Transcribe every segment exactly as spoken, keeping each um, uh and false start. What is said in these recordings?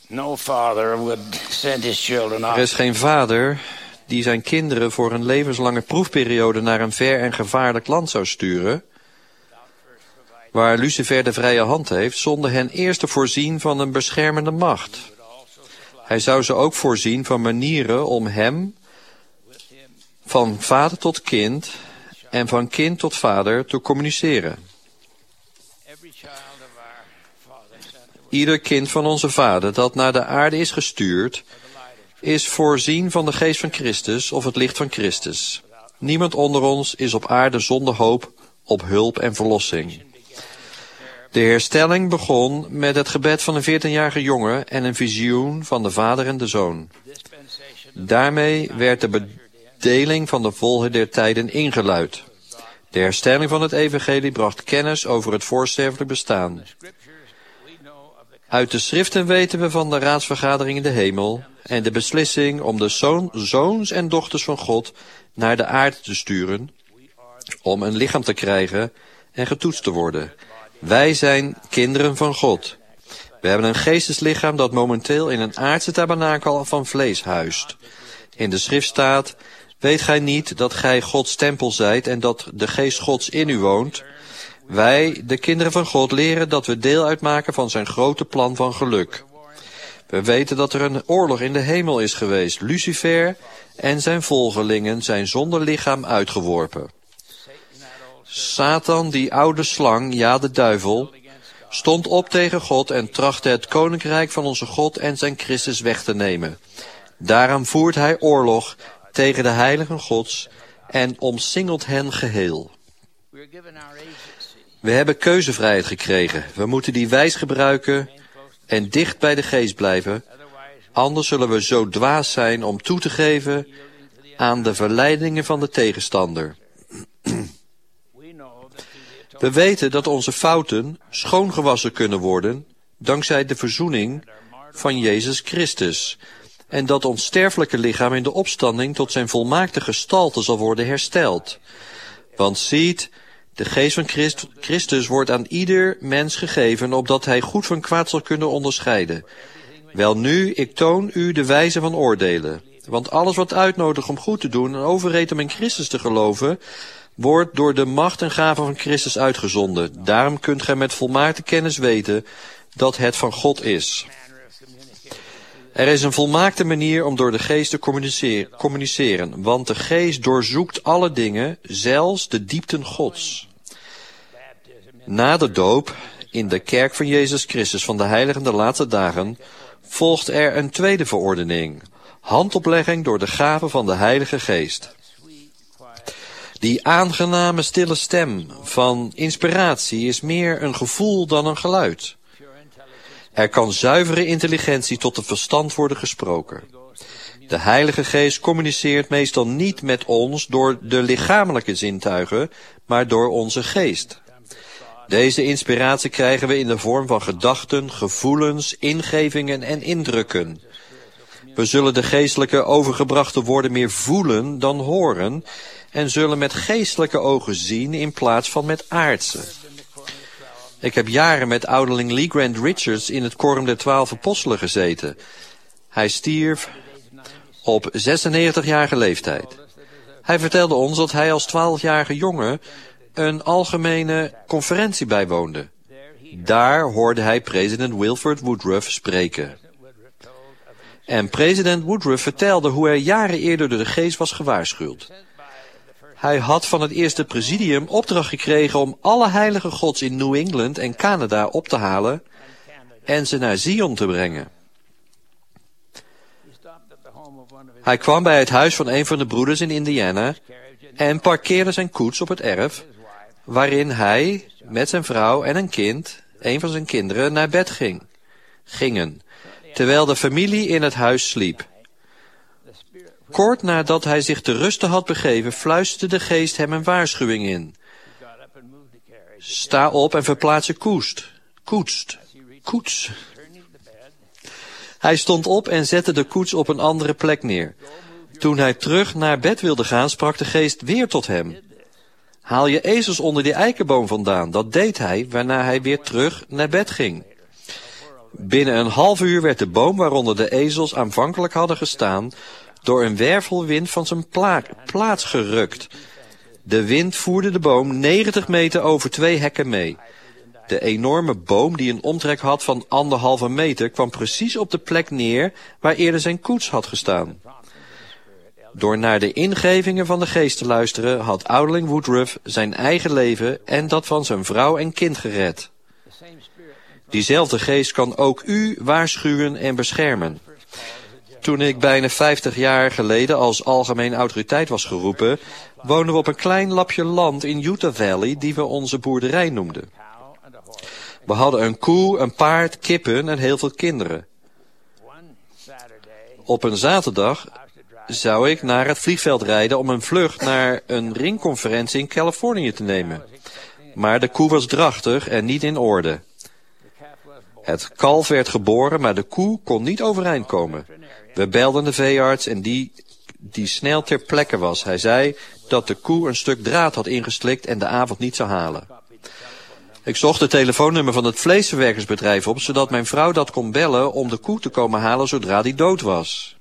No father would send his children Er off. is geen vader die zijn kinderen voor een levenslange proefperiode naar een ver en gevaarlijk land zou sturen, waar Lucifer de vrije hand heeft, zonder hen eerst te voorzien van een beschermende macht. Hij zou ze ook voorzien van manieren om hem van vader tot kind en van kind tot vader te communiceren. Ieder kind van onze vader dat naar de aarde is gestuurd, is voorzien van de geest van Christus of het licht van Christus. Niemand onder ons is op aarde zonder hoop op hulp en verlossing. De herstelling begon met het gebed van een veertienjarige jongen en een visioen van de vader en de zoon. Daarmee werd de bedeling van de volheid der tijden ingeluid. De herstelling van het evangelie bracht kennis over het voorsterfelijk bestaan. Uit de schriften weten we van de raadsvergadering in de hemel en de beslissing om de zoon, zoons en dochters van God naar de aarde te sturen, om een lichaam te krijgen en getoetst te worden. Wij zijn kinderen van God. We hebben een geesteslichaam dat momenteel in een aardse tabernakel van vlees huist. In de schrift staat: weet gij niet dat gij Gods tempel zijt en dat de geest Gods in u woont? Wij, de kinderen van God, leren dat we deel uitmaken van zijn grote plan van geluk. We weten dat er een oorlog in de hemel is geweest. Lucifer en zijn volgelingen zijn zonder lichaam uitgeworpen. Satan, die oude slang, ja de duivel, stond op tegen God en trachtte het koninkrijk van onze God en zijn Christus weg te nemen. Daarom voert hij oorlog tegen de heiligen Gods en omsingelt hen geheel. We hebben keuzevrijheid gekregen. We moeten die wijs gebruiken en dicht bij de geest blijven. Anders zullen we zo dwaas zijn om toe te geven aan de verleidingen van de tegenstander. We weten dat onze fouten schoongewassen kunnen worden dankzij de verzoening van Jezus Christus. En dat ons sterfelijke lichaam in de opstanding tot zijn volmaakte gestalte zal worden hersteld. Want ziet, de geest van Christ, Christus wordt aan ieder mens gegeven, opdat hij goed van kwaad zal kunnen onderscheiden. Welnu, ik toon u de wijze van oordelen. Want alles wat uitnodigt om goed te doen en overreedt om in Christus te geloven, wordt door de macht en gave van Christus uitgezonden. Daarom kunt gij met volmaakte kennis weten dat het van God is. Er is een volmaakte manier om door de geest te communiceren, communiceren, want de geest doorzoekt alle dingen, zelfs de diepten Gods. Na de doop, in de kerk van Jezus Christus van de heiligen der laatste dagen, volgt er een tweede verordening, handoplegging door de gave van de Heilige Geest. Die aangename stille stem van inspiratie is meer een gevoel dan een geluid. Er kan zuivere intelligentie tot het verstand worden gesproken. De Heilige Geest communiceert meestal niet met ons door de lichamelijke zintuigen, maar door onze geest. Deze inspiratie krijgen we in de vorm van gedachten, gevoelens, ingevingen en indrukken. We zullen de geestelijke overgebrachte woorden meer voelen dan horen en zullen met geestelijke ogen zien in plaats van met aardse. Ik heb jaren met ouderling Lee Grant Richards in het Quorum der Twaalf Apostelen gezeten. Hij stierf op zesennegentigjarige leeftijd. Hij vertelde ons dat hij als twaalfjarige jongen een algemene conferentie bijwoonde. Daar hoorde hij president Wilford Woodruff spreken. En president Woodruff vertelde hoe hij jaren eerder door de geest was gewaarschuwd. Hij had van het eerste presidium opdracht gekregen om alle heilige gods in New England en Canada op te halen en ze naar Zion te brengen. Hij kwam bij het huis van een van de broeders in Indiana en parkeerde zijn koets op het erf, waarin hij met zijn vrouw en een kind, een van zijn kinderen, naar bed ging, gingen, terwijl de familie in het huis sliep. Kort nadat hij zich te rusten had begeven, fluisterde de geest hem een waarschuwing in. Sta op en verplaats je koest. Koetst. Koets. Hij stond op en zette de koets op een andere plek neer. Toen hij terug naar bed wilde gaan, sprak de geest weer tot hem. Haal je ezels onder die eikenboom vandaan. Dat deed hij, waarna hij weer terug naar bed ging. Binnen een half uur werd de boom waaronder de ezels aanvankelijk hadden gestaan door een wervelwind van zijn pla- plaats gerukt. De wind voerde de boom negentig meter over twee hekken mee. De enorme boom, die een omtrek had van anderhalve meter, kwam precies op de plek neer waar eerder zijn koets had gestaan. Door naar de ingevingen van de geest te luisteren, had ouderling Woodruff zijn eigen leven en dat van zijn vrouw en kind gered. Diezelfde geest kan ook u waarschuwen en beschermen. Toen ik bijna vijftig jaar geleden als algemeen autoriteit was geroepen, woonden we op een klein lapje land in Utah Valley die we onze boerderij noemden. We hadden een koe, een paard, kippen en heel veel kinderen. Op een zaterdag zou ik naar het vliegveld rijden om een vlucht naar een ringconferentie in Californië te nemen. Maar de koe was drachtig en niet in orde. Het kalf werd geboren, maar de koe kon niet overeind komen. We belden de veearts en die, die snel ter plekke was. Hij zei dat de koe een stuk draad had ingeslikt en de avond niet zou halen. Ik zocht het telefoonnummer van het vleesverwerkersbedrijf op, zodat mijn vrouw dat kon bellen om de koe te komen halen zodra die dood was.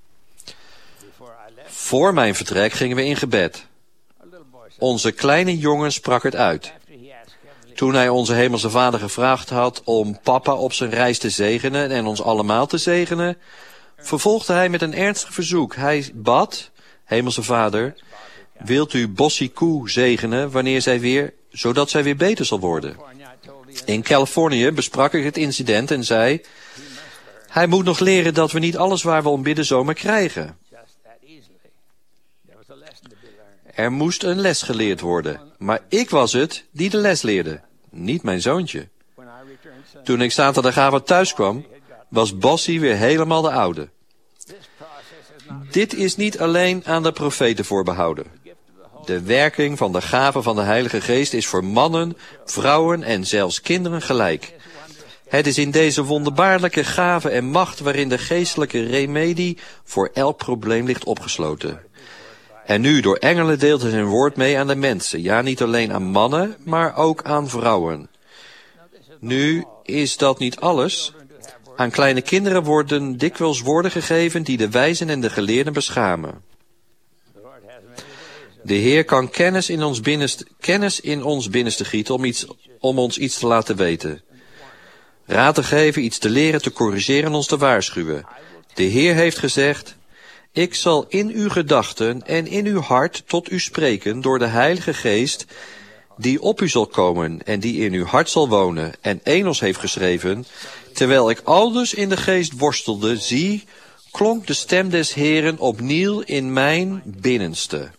Voor mijn vertrek gingen we in gebed. Onze kleine jongen sprak het uit. Toen hij onze hemelse vader gevraagd had om papa op zijn reis te zegenen en ons allemaal te zegenen, vervolgde hij met een ernstig verzoek. Hij bad, hemelse vader, wilt u Bossie koe zegenen wanneer zij weer, zodat zij weer beter zal worden. In Californië besprak ik het incident en zei, hij moet nog leren dat we niet alles waar we om bidden zomaar krijgen. Er moest een les geleerd worden, maar ik was het die de les leerde, niet mijn zoontje. Toen ik zaterdagavond thuis kwam, was Bossie weer helemaal de oude. Dit is niet alleen aan de profeten voorbehouden. De werking van de gave van de Heilige Geest is voor mannen, vrouwen en zelfs kinderen gelijk. Het is in deze wonderbaarlijke gave en macht waarin de geestelijke remedie voor elk probleem ligt opgesloten. En nu, door engelen deelt hij zijn woord mee aan de mensen. Ja, niet alleen aan mannen, maar ook aan vrouwen. Nu is dat niet alles. Aan kleine kinderen worden dikwijls woorden gegeven die de wijzen en de geleerden beschamen. De Heer kan kennis in ons binnenste, kennis in ons binnenste gieten om, iets, om ons iets te laten weten. Raad te geven, iets te leren, te corrigeren en ons te waarschuwen. De Heer heeft gezegd, ik zal in uw gedachten en in uw hart tot u spreken door de Heilige Geest, die op u zal komen en die in uw hart zal wonen. En Enos heeft geschreven, terwijl ik aldus in de geest worstelde, zie, klonk de stem des Heeren opnieuw in mijn binnenste.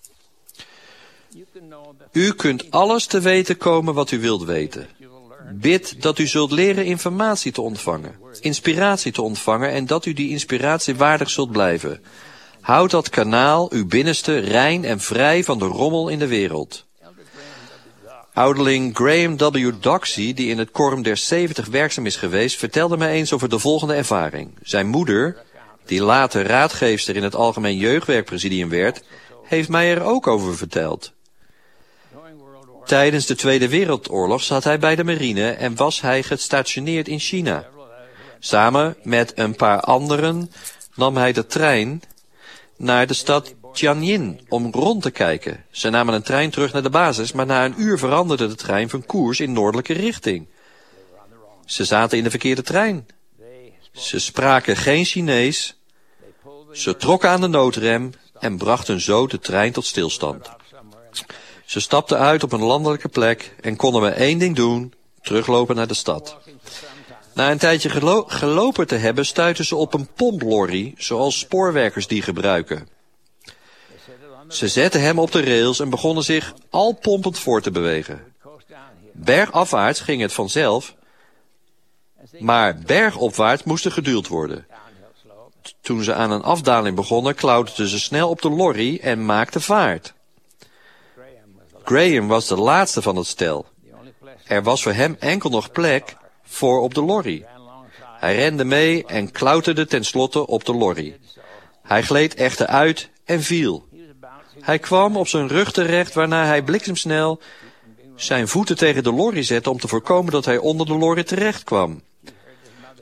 U kunt alles te weten komen wat u wilt weten. Bid dat u zult leren informatie te ontvangen, inspiratie te ontvangen en dat u die inspiratie waardig zult blijven. Houd dat kanaal, uw binnenste, rein en vrij van de rommel in de wereld. Ouderling Graham W. Doxey, die in het Quorum der zeventig werkzaam is geweest, vertelde mij eens over de volgende ervaring. Zijn moeder, die later raadgeefster in het Algemeen Jeugdwerkpresidium werd, heeft mij er ook over verteld. Tijdens de Tweede Wereldoorlog zat hij bij de marine en was hij gestationeerd in China. Samen met een paar anderen nam hij de trein naar de stad Tianjin om rond te kijken. Ze namen een trein terug naar de basis, maar na een uur veranderde de trein van koers in noordelijke richting. Ze zaten in de verkeerde trein. Ze spraken geen Chinees. Ze trokken aan de noodrem en brachten zo de trein tot stilstand. Ze stapten uit op een landelijke plek en konden maar één ding doen, teruglopen naar de stad. Na een tijdje gelo- gelopen te hebben, stuitten ze op een pomplorry, zoals spoorwerkers die gebruiken. Ze zetten hem op de rails en begonnen zich al pompend voor te bewegen. Bergafwaarts ging het vanzelf, maar bergopwaarts moest er geduwd worden. Toen ze aan een afdaling begonnen, klauterden ze snel op de lorry en maakten vaart. Graham was de laatste van het stel. Er was voor hem enkel nog plek voor op de lorry. Hij rende mee en klauterde tenslotte op de lorry. Hij gleed echter uit en viel. Hij kwam op zijn rug terecht, waarna hij bliksemsnel zijn voeten tegen de lorry zette om te voorkomen dat hij onder de lorry terecht kwam.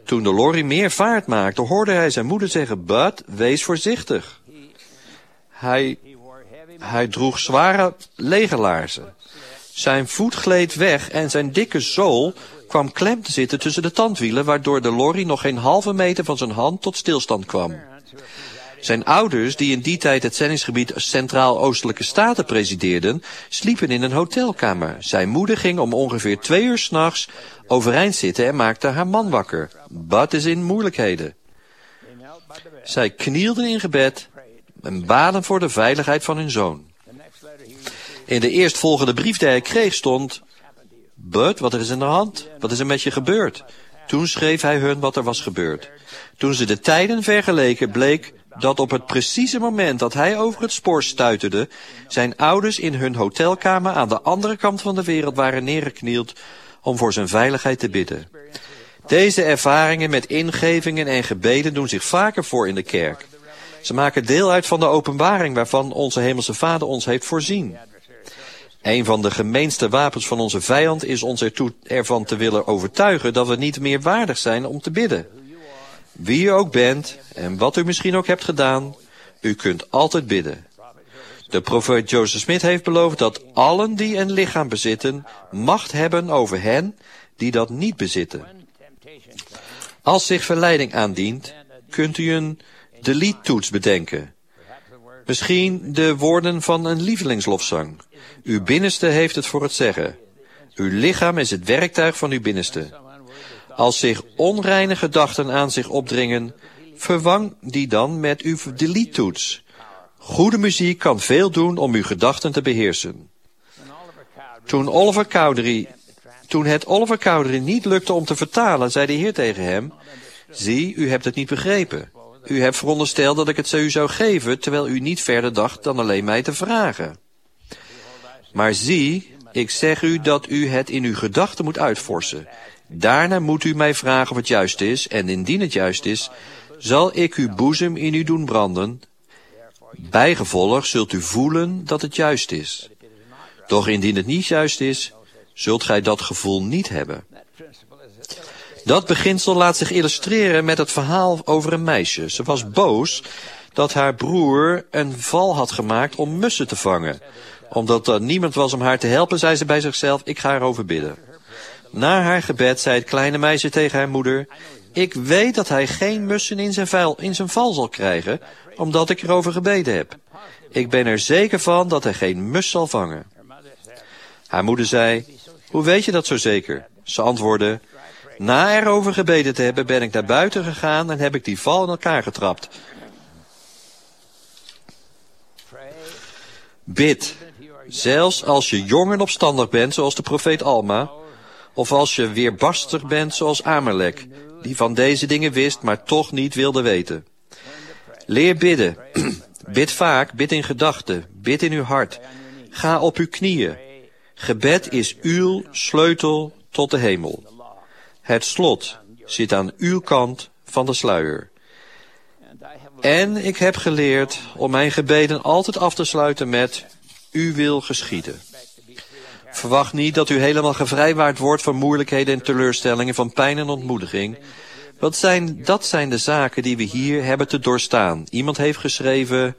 Toen de lorry meer vaart maakte, hoorde hij zijn moeder zeggen, Bud, wees voorzichtig. Hij, hij droeg zware legerlaarzen. Zijn voet gleed weg en zijn dikke zool kwam klem te zitten tussen de tandwielen, waardoor de lorry nog geen halve meter van zijn hand tot stilstand kwam. Zijn ouders, die in die tijd het zendingsgebied Centraal-Oostelijke Staten presideerden, sliepen in een hotelkamer. Zijn moeder ging om ongeveer twee uur 's nachts overeind zitten en maakte haar man wakker. Bud is in moeilijkheden. Zij knielden in gebed en baden voor de veiligheid van hun zoon. In de eerstvolgende brief die hij kreeg stond, Bud, wat er is aan de hand? Wat is er met je gebeurd? Toen schreef hij hun wat er was gebeurd. Toen ze de tijden vergeleken, bleek dat op het precieze moment dat hij over het spoor stuiterde, zijn ouders in hun hotelkamer aan de andere kant van de wereld waren neergeknield om voor zijn veiligheid te bidden. Deze ervaringen met ingevingen en gebeden doen zich vaker voor in de kerk. Ze maken deel uit van de openbaring waarvan onze Hemelse Vader ons heeft voorzien. Een van de gemeenste wapens van onze vijand is ons ertoe, ervan te willen overtuigen dat we niet meer waardig zijn om te bidden. Wie u ook bent en wat u misschien ook hebt gedaan, u kunt altijd bidden. De profeet Joseph Smith heeft beloofd dat allen die een lichaam bezitten, macht hebben over hen die dat niet bezitten. Als zich verleiding aandient, kunt u een delete-toets bedenken. Misschien de woorden van een lievelingslofzang. Uw binnenste heeft het voor het zeggen. Uw lichaam is het werktuig van uw binnenste. Als zich onreine gedachten aan zich opdringen, vervang die dan met uw delete-toets. Goede muziek kan veel doen om uw gedachten te beheersen. Toen, Oliver Cowdery, toen het Oliver Cowdery niet lukte om te vertalen, zei de Heer tegen hem, zie, u hebt het niet begrepen. U hebt verondersteld dat ik het u zou geven, terwijl u niet verder dacht dan alleen mij te vragen. Maar zie, ik zeg u dat u het in uw gedachten moet uitvorsen. Daarna moet u mij vragen of het juist is, en indien het juist is, zal ik uw boezem in u doen branden. Bijgevolg zult u voelen dat het juist is. Doch indien het niet juist is, zult gij dat gevoel niet hebben. Dat beginsel laat zich illustreren met het verhaal over een meisje. Ze was boos dat haar broer een val had gemaakt om mussen te vangen. Omdat er niemand was om haar te helpen, zei ze bij zichzelf, ik ga erover bidden. Na haar gebed zei het kleine meisje tegen haar moeder, ik weet dat hij geen mussen in zijn, vuil, in zijn val zal krijgen, omdat ik erover gebeden heb. Ik ben er zeker van dat hij geen mus zal vangen. Haar moeder zei, hoe weet je dat zo zeker? Ze antwoordde, na erover gebeden te hebben ben ik naar buiten gegaan en heb ik die val in elkaar getrapt. Bid, zelfs als je jong en opstandig bent, zoals de profeet Alma, of als je weerbarstig bent, zoals Amalek, die van deze dingen wist, maar toch niet wilde weten. Leer bidden. Bid vaak, bid in gedachten, bid in uw hart. Ga op uw knieën. Gebed is uw sleutel tot de hemel. Het slot zit aan uw kant van de sluier. En ik heb geleerd om mijn gebeden altijd af te sluiten met, u wil geschieden. Verwacht niet dat u helemaal gevrijwaard wordt van moeilijkheden en teleurstellingen, van pijn en ontmoediging. Wat zijn, dat zijn de zaken die we hier hebben te doorstaan. Iemand heeft geschreven,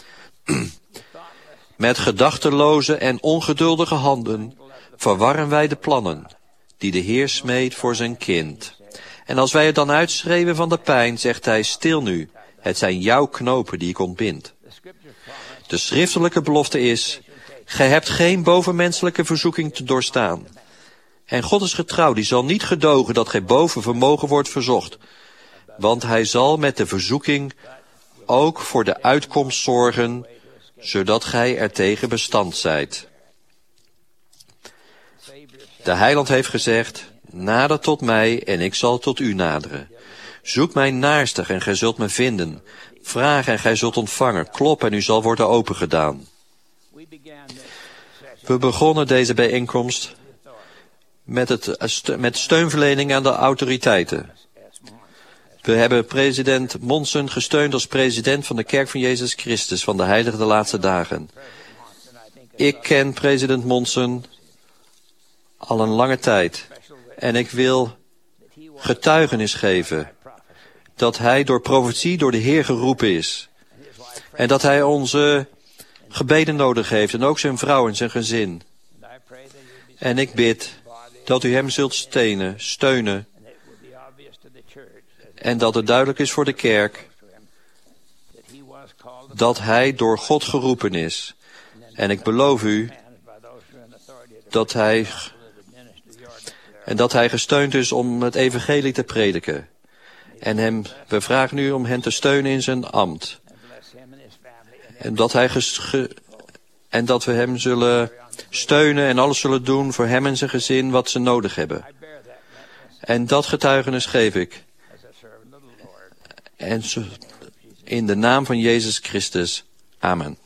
met gedachteloze en ongeduldige handen verwarren wij de plannen die de Heer smeedt voor zijn kind. En als wij het dan uitschreeuwen van de pijn, zegt hij, stil nu, het zijn jouw knopen die ik ontbind. De schriftelijke belofte is, gij hebt geen bovenmenselijke verzoeking te doorstaan. En God is getrouw, die zal niet gedogen dat gij boven vermogen wordt verzocht. Want hij zal met de verzoeking ook voor de uitkomst zorgen, zodat gij er tegen bestand zijt. De Heiland heeft gezegd, nader tot mij en ik zal tot u naderen. Zoek mij naarstig en gij zult me vinden. Vraag en gij zult ontvangen. Klop en u zal worden opengedaan. We begonnen deze bijeenkomst met, het, met steunverlening aan de autoriteiten. We hebben president Monson gesteund als president van de Kerk van Jezus Christus van de Heilige de Laatste Dagen. Ik ken president Monson al een lange tijd en ik wil getuigenis geven dat hij door profetie door de Heer geroepen is. En dat hij onze gebeden nodig heeft en ook zijn vrouw en zijn gezin. En ik bid dat u hem zult steunen, steunen. En dat het duidelijk is voor de kerk dat hij door God geroepen is. En ik beloof u dat hij, en dat hij gesteund is om het evangelie te prediken. En hem, we vragen u om hem te steunen in zijn ambt. En dat, hij ges, ge, en dat we hem zullen steunen en alles zullen doen voor hem en zijn gezin wat ze nodig hebben. En dat getuigenis geef ik. En in de naam van Jezus Christus. Amen.